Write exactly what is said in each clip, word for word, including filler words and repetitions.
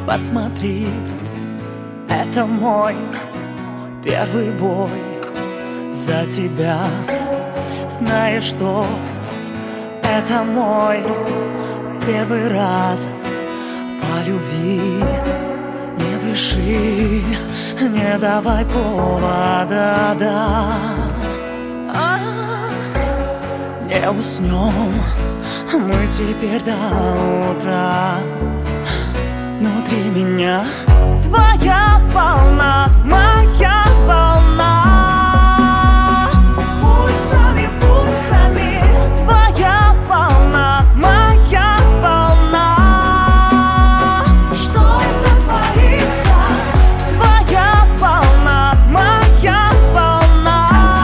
Посмотри, это мой первый бой за тебя. Знаешь, что это мой первый раз по любви. Не дыши, не давай повода, да. А, не уснем мы теперь до утра. Внутри меня твоя волна, моя волна. Пульсами, пульсами, твоя волна, моя волна. Что это творится? Твоя волна, моя волна.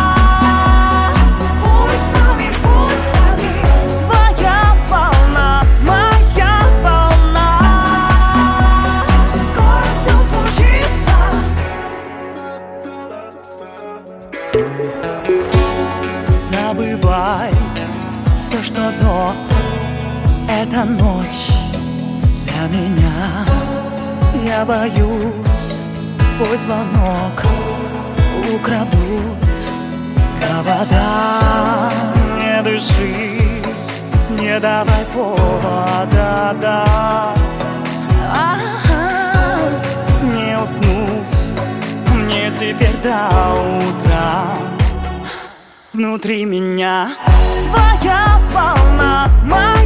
Пульсами, пульсами, твоя волна, моя волна. Скоро все случится. Забывай все, что до. Эта ночь для меня. Я боюсь, твой звонок украдут провода. Не дыши, не давай повода, да. А-а-а. Не уснуть мне теперь до утра. Внутри меня твоя волна, моя.